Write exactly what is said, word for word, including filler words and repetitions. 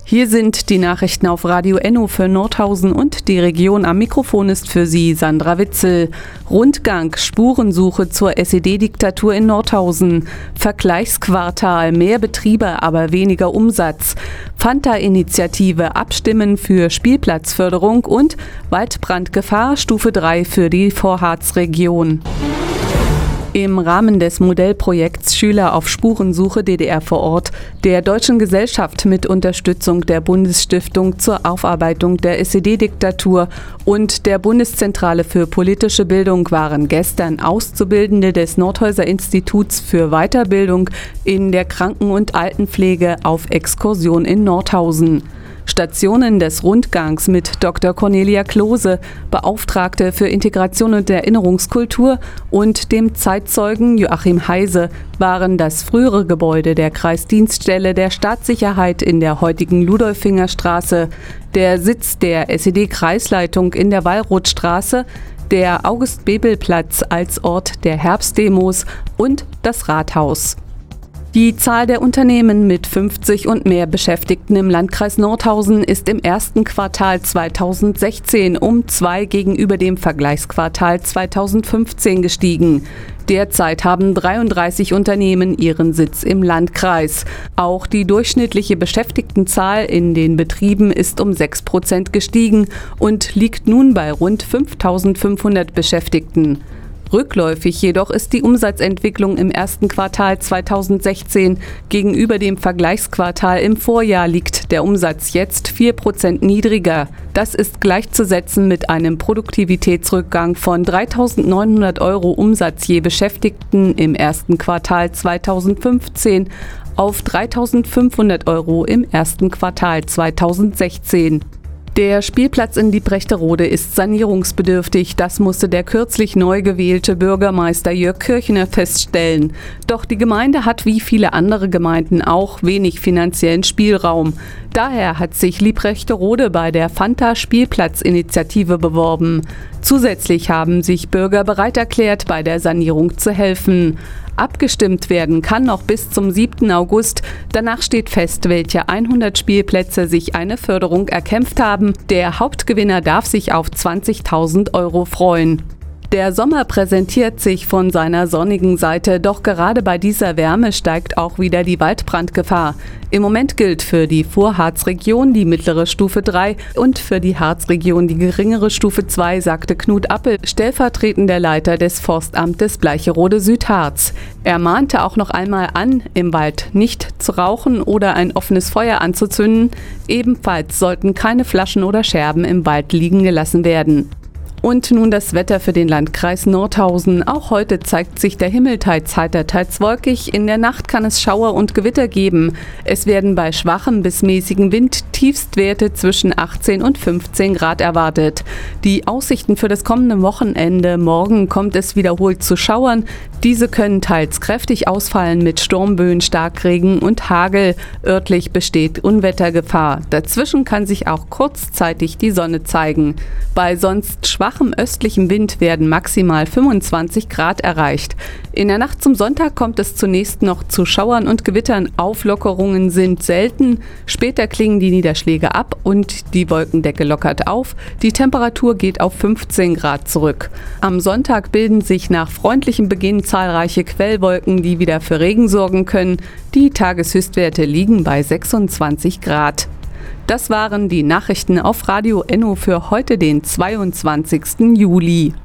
Hier sind die Nachrichten auf Radio Enno für Nordhausen und die Region. Am Mikrofon ist für Sie Sandra Witzel. Rundgang, Spurensuche zur S E D-Diktatur in Nordhausen. Vergleichsquartal, mehr Betriebe, aber weniger Umsatz. Fanta-Initiative, Abstimmen für Spielplatzförderung und Waldbrandgefahr Stufe drei für die Vorharzregion. Im Rahmen des Modellprojekts Schüler auf Spurensuche D D R vor Ort der Deutschen Gesellschaft mit Unterstützung der Bundesstiftung zur Aufarbeitung der S E D-Diktatur und der Bundeszentrale für politische Bildung waren gestern Auszubildende des Nordhäuser Instituts für Weiterbildung in der Kranken- und Altenpflege auf Exkursion in Nordhausen. Stationen des Rundgangs mit Doktor Cornelia Klose, Beauftragte für Integration und Erinnerungskultur, und dem Zeitzeugen Joachim Heise waren das frühere Gebäude der Kreisdienststelle der Staatssicherheit in der heutigen Ludolfingerstraße, der Sitz der S E D-Kreisleitung in der Wallrothstraße, der August-Bebel-Platz als Ort der Herbstdemos und das Rathaus. Die Zahl der Unternehmen mit fünfzig und mehr Beschäftigten im Landkreis Nordhausen ist im ersten Quartal zweitausendsechzehn um zwei gegenüber dem Vergleichsquartal zweitausendfünfzehn gestiegen. Derzeit haben dreiunddreißig Unternehmen ihren Sitz im Landkreis. Auch die durchschnittliche Beschäftigtenzahl in den Betrieben ist um sechs Prozent gestiegen und liegt nun bei rund fünftausendfünfhundert Beschäftigten. Rückläufig jedoch ist die Umsatzentwicklung im ersten Quartal zweitausendsechzehn. Gegenüber dem Vergleichsquartal im Vorjahr liegt der Umsatz jetzt vier Prozent niedriger. Das ist gleichzusetzen mit einem Produktivitätsrückgang von dreitausendneunhundert Euro Umsatz je Beschäftigten im ersten Quartal zweitausendfünfzehn auf dreitausendfünfhundert Euro im ersten Quartal zweitausendsechzehn. Der Spielplatz in Liebrechterode ist sanierungsbedürftig. Das musste der kürzlich neu gewählte Bürgermeister Jörg Kirchner feststellen. Doch die Gemeinde hat wie viele andere Gemeinden auch wenig finanziellen Spielraum. Daher hat sich Liebrechterode bei der Fanta-Spielplatz-Initiative beworben. Zusätzlich haben sich Bürger bereit erklärt, bei der Sanierung zu helfen. Abgestimmt werden kann noch bis zum siebten August. Danach steht fest, welche hundert Spielplätze sich eine Förderung erkämpft haben. Der Hauptgewinner darf sich auf zwanzigtausend Euro freuen. Der Sommer präsentiert sich von seiner sonnigen Seite, doch gerade bei dieser Wärme steigt auch wieder die Waldbrandgefahr. Im Moment gilt für die Vorharzregion die mittlere Stufe drei und für die Harzregion die geringere Stufe zwei, sagte Knut Appel, stellvertretender Leiter des Forstamtes Bleicherode-Südharz. Er mahnte auch noch einmal an, im Wald nicht zu rauchen oder ein offenes Feuer anzuzünden. Ebenfalls sollten keine Flaschen oder Scherben im Wald liegen gelassen werden. Und nun das Wetter für den Landkreis Nordhausen. Auch heute zeigt sich der Himmel teils heiter, teils wolkig. In der Nacht kann es Schauer und Gewitter geben. Es werden bei schwachem bis mäßigem Wind Tiefstwerte zwischen achtzehn und fünfzehn Grad erwartet. Die Aussichten für das kommende Wochenende: Morgen kommt es wiederholt zu Schauern. Diese können teils kräftig ausfallen mit Sturmböen, Starkregen und Hagel. Örtlich besteht Unwettergefahr. Dazwischen kann sich auch kurzzeitig die Sonne zeigen. Bei sonst schwachem östlichem Wind werden maximal fünfundzwanzig Grad erreicht. In der Nacht zum Sonntag kommt es zunächst noch zu Schauern und Gewittern. Auflockerungen sind selten. Später klingen die Niederschläge ab und die Wolkendecke lockert auf. Die Temperatur geht auf fünfzehn Grad zurück. Am Sonntag bilden sich nach freundlichem Beginn zahlreiche Quellwolken, die wieder für Regen sorgen können. Die Tageshöchstwerte liegen bei sechsundzwanzig Grad. Das waren die Nachrichten auf Radio Enno für heute, den zweiundzwanzigsten Juli.